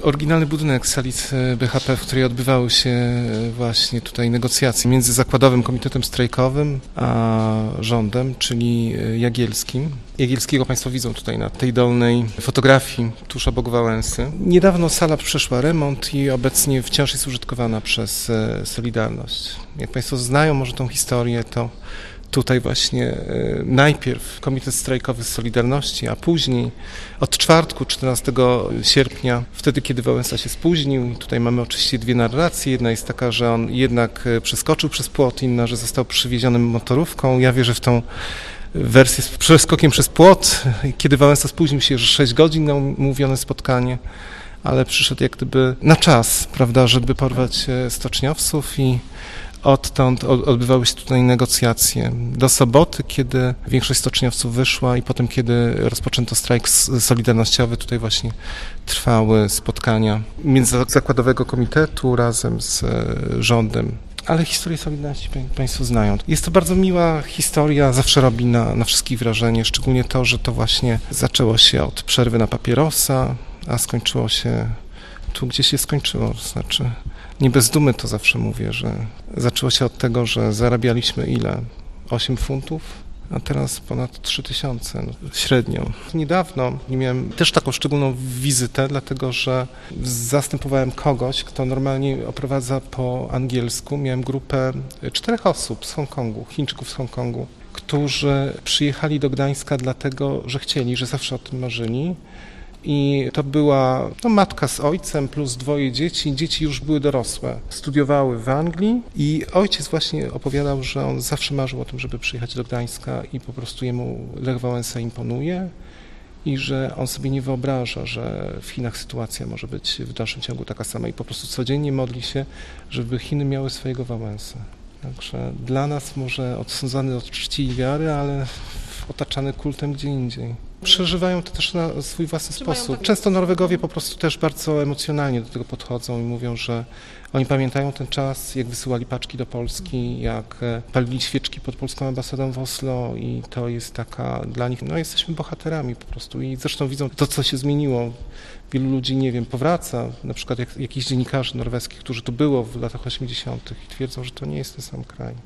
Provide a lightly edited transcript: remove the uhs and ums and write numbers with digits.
Oryginalny budynek sali BHP, w której odbywały się właśnie tutaj negocjacje między Zakładowym Komitetem Strajkowym a rządem, czyli Jagielskim. Jagielskiego Państwo widzą tutaj na tej dolnej fotografii tuż obok Wałęsy. Niedawno sala przeszła remont i obecnie wciąż jest użytkowana przez Solidarność. Jak Państwo znają może tą historię, to tutaj właśnie najpierw Komitet Strajkowy z Solidarności, a później od czwartku, 14 sierpnia, wtedy kiedy Wałęsa się spóźnił. Tutaj mamy oczywiście dwie narracje. Jedna jest taka, że on jednak przeskoczył przez płot, inna, że został przywieziony motorówką. Ja wierzę w tą wersję z przeskokiem przez płot, kiedy Wałęsa spóźnił się, że 6 godzin na umówione spotkanie, ale przyszedł jak gdyby na czas, prawda, żeby porwać stoczniowców i odtąd odbywały się tutaj negocjacje do soboty, kiedy większość stoczniowców wyszła i potem, kiedy rozpoczęto strajk solidarnościowy, tutaj właśnie trwały spotkania Międzyzakładowego Komitetu razem z rządem. Ale historię Solidarności Państwo znają. Jest to bardzo miła historia, zawsze robi na wszystkich wrażenie, szczególnie to, że to właśnie zaczęło się od przerwy na papierosa, a skończyło się tu, gdzie się skończyło, to znaczy nie bez dumy to zawsze mówię, że zaczęło się od tego, że zarabialiśmy ile? 8 funtów, a teraz ponad 3000 średnio. Niedawno miałem też taką szczególną wizytę, dlatego że zastępowałem kogoś, kto normalnie oprowadza po angielsku. Miałem grupę 4 osób z Hongkongu, Chińczyków z Hongkongu, którzy przyjechali do Gdańska dlatego, że chcieli, że zawsze o tym marzyli. I to była matka z ojcem plus 2 dzieci. Dzieci już były dorosłe. Studiowały w Anglii i ojciec właśnie opowiadał, że on zawsze marzył o tym, żeby przyjechać do Gdańska i po prostu jemu Lech Wałęsa imponuje i że on sobie nie wyobraża, że w Chinach sytuacja może być w dalszym ciągu taka sama i po prostu codziennie modli się, żeby Chiny miały swojego Wałęsę. Także dla nas może odsądzany od czci i wiary, ale otaczany kultem gdzie indziej. Przeżywają to też na swój własny sposób. Często Norwegowie po prostu też bardzo emocjonalnie do tego podchodzą i mówią, że oni pamiętają ten czas, jak wysyłali paczki do Polski, jak palili świeczki pod polską ambasadą w Oslo i to jest taka dla nich, jesteśmy bohaterami po prostu i zresztą widzą to, co się zmieniło. Wielu ludzi, nie wiem, powraca, na przykład jakichś dziennikarzy norweskich, którzy tu było w latach 80. i twierdzą, że to nie jest ten sam kraj.